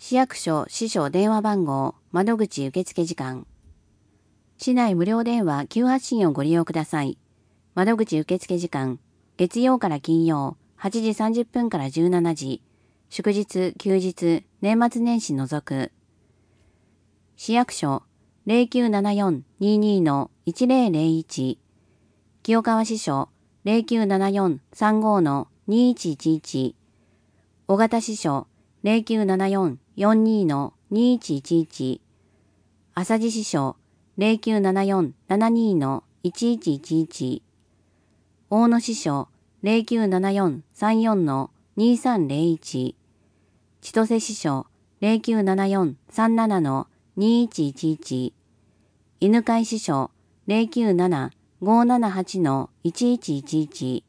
市役所支所電話番号窓口受付時間。市内無料電話急発信をご利用ください。窓口受付時間、月曜から金曜8時30分から17時、祝日、休日、年末年始除く。市役所 0974-22-1001、清川支所 0974-35-2111、小形支所 0974-42-2111、浅地支所 0974-72-1111、大野支所 0974-34-2301、千歳支所 0974-37-2111、犬飼支所 097578-1111、